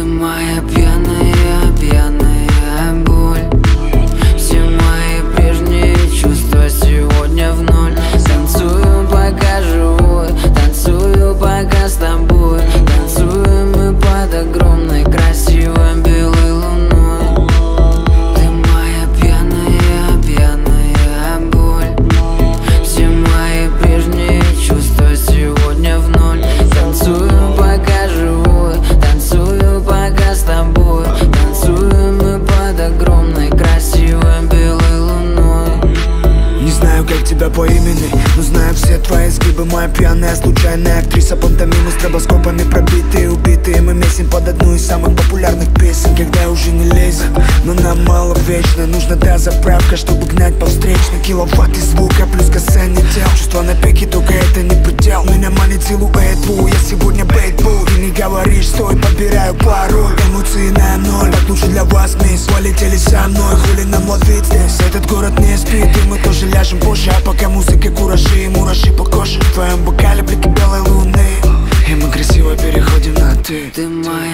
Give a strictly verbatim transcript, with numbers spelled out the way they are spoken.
моя пьяная, пьяная боль. Все мои прежние чувства сегодня в ноль. Танцую, пока живой, танцую, пока с тобой. Танцуем мы под огромной красивой белой луной. Ты моя пьяная, пьяная боль. Все мои прежние чувства сегодня в ноль. Танцую, пока живой, танцую, пока с тобой. Танцуем мы под огромной красивой белой луной. Не знаю, как тебя по имени, но знаю все твои изгибы. Моя пьяная, случайная актриса. Пантомимы стробоскопами пробитые, убитые. Мы месим под одну из самых популярных песен. Когда уже не лезет, но нам мало вечно. Нужна та заправка, чтобы гнать по встречной. Киловатты звука плюс касание тел. Чувства на пике, только это не предел. Меня манит силуэт, бу, я сегодня бейтбул. Ты не говоришь, стой, подбираю пароль. Эмоции на ноль, так лучше для вас, мисс. Полетели со мной, хули нам ловить здесь. Этот город не спит, и мы тоже ляжем позже. А пока музыка куражи и мураши по коже. В твоем бокале блики белой луны, и мы красиво переходим на ты. Ты моя